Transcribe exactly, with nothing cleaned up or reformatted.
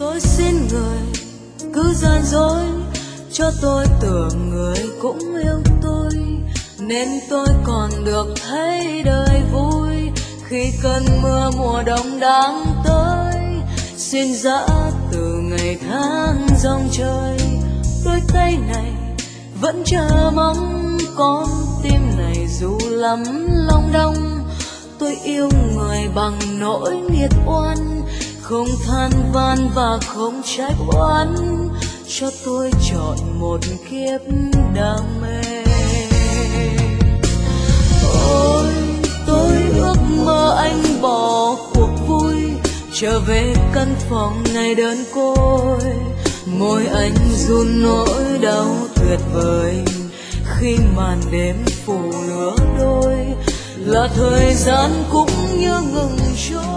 Tôi xin người cứ gian dối cho tôi tưởng người cũng yêu tôi, nên tôi còn được thấy đời vui khi cơn mưa mùa đông đang tới. Xin dã từ ngày tháng dòng trời, đôi tay này vẫn chờ mong con tim này dù lắm lòng đông. Tôi yêu người bằng nỗi nghiệt oan, không than van và không trách oan, cho tôi chọn một kiếp đam mê. Ôi tôi ước mơ anh bỏ cuộc vui, trở về căn phòng ngày đơn côi. Môi anh run nỗi đau tuyệt vời khi màn đêm phủ lứa đôi, là thời gian cũng như ngừng trôi.